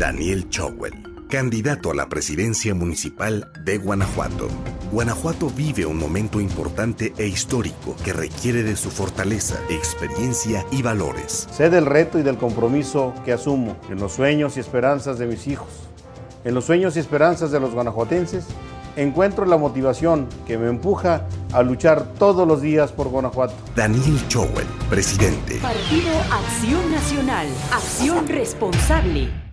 Daniel Chowell, candidato a la presidencia municipal de Guanajuato. Guanajuato vive un momento importante e histórico que requiere de su fortaleza, experiencia y valores. Sé del reto y del compromiso que asumo en los sueños y esperanzas de mis hijos. En los sueños y esperanzas de los guanajuatenses encuentro la motivación que me empuja a luchar todos los días por Guanajuato. Daniel Chowell, presidente. Partido Acción Nacional. Acción responsable.